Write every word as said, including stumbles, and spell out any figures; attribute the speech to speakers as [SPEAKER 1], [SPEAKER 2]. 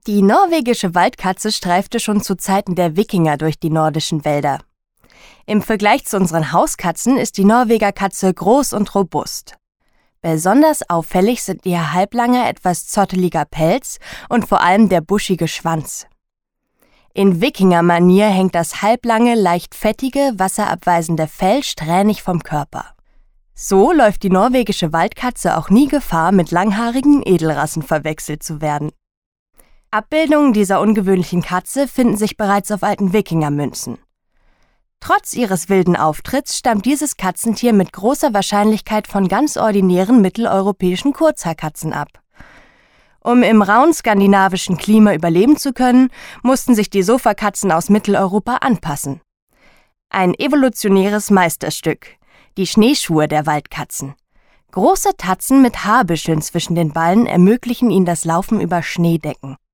[SPEAKER 1] Die norwegische Waldkatze streifte schon zu Zeiten der Wikinger durch die nordischen Wälder. Im Vergleich zu unseren Hauskatzen ist die Norwegerkatze groß und robust. Besonders auffällig sind ihr halblanger, etwas zotteliger Pelz und vor allem der buschige Schwanz. In Wikingermanier hängt das halblange, leicht fettige, wasserabweisende Fell strähnig vom Körper. So läuft die norwegische Waldkatze auch nie Gefahr, mit langhaarigen Edelrassen verwechselt zu werden. Abbildungen dieser ungewöhnlichen Katze finden sich bereits auf alten Wikingermünzen. Trotz ihres wilden Auftritts stammt dieses Katzentier mit großer Wahrscheinlichkeit von ganz ordinären mitteleuropäischen Kurzhaarkatzen ab. Um im rauen skandinavischen Klima überleben zu können, mussten sich die Sofakatzen aus Mitteleuropa anpassen. Ein evolutionäres Meisterstück, die Schneeschuhe der Waldkatzen. Große Tatzen mit Haarbüscheln zwischen den Ballen ermöglichen ihnen das Laufen über Schneedecken.